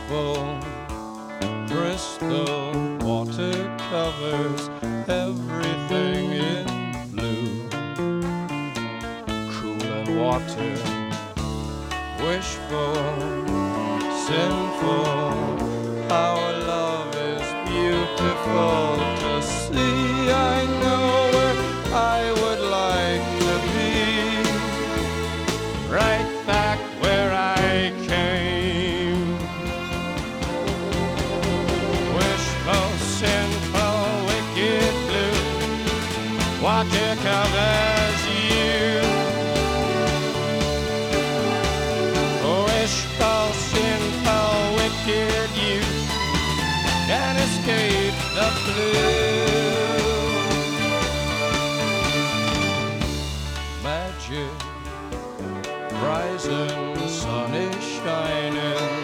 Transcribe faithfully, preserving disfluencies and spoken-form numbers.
wishful crystal water covers everything in blue. Cool and water, wishful, sinful. Our love is beautiful to see. I know where I would like to be, right back where I came. Wishful, sinful, wicked blue, water covers you. Wishful, sinful, wicked you can't escape the blue. Magic, rising sun is shining.